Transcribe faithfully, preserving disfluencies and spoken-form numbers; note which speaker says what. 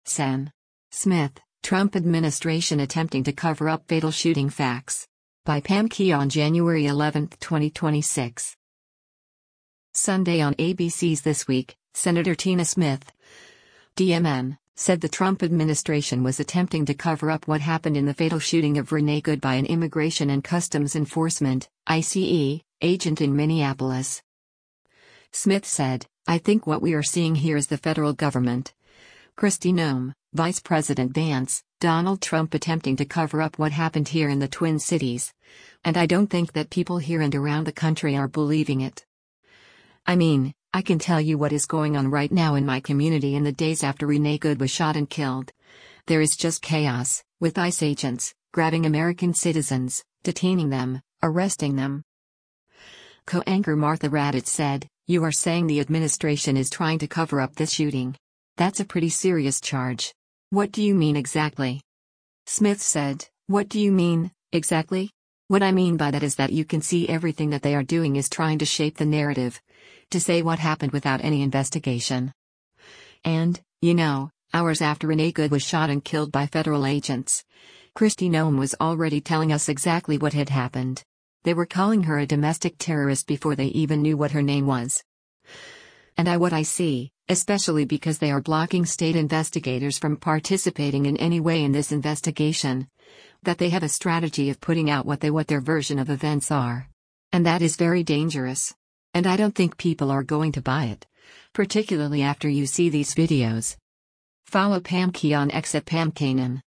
Speaker 1: Sen. Smith, Trump administration attempting to cover up fatal shooting facts. By Pam Key on January eleventh, twenty twenty-six. Sunday on A B C's This Week, Senator Tina Smith, D M N, said the Trump administration was attempting to cover up what happened in the fatal shooting of Renee Good by an Immigration and Customs Enforcement (I C E) agent in Minneapolis. Smith said, "I think what we are seeing here is the federal government, Kristi Noem, Vice President Vance, Donald Trump attempting to cover up what happened here in the Twin Cities. And I don't think that people here and around the country are believing it. I mean, I can tell you what is going on right now in my community in the days after Renee Good was shot and killed. There is just chaos, with ICE agents grabbing American citizens, detaining them, arresting them." Co-anchor Martha Raddatz said, "You are saying the administration is trying to cover up this shooting? That's a pretty serious charge. What do you mean exactly?" Smith said, "What do you mean, exactly? What I mean by that is that you can see everything that they are doing is trying to shape the narrative, to say what happened without any investigation. And, you know, hours after Renee Good was shot and killed by federal agents, Kristi Noem was already telling us exactly what had happened. They were calling her a domestic terrorist before they even knew what her name was. And I what I see, especially because they are blocking state investigators from participating in any way in this investigation, that they have a strategy of putting out what they what their version of events are. And that is very dangerous. And I don't think people are going to buy it, particularly after you see these videos." Follow Pam Key on X at Pam Kanan.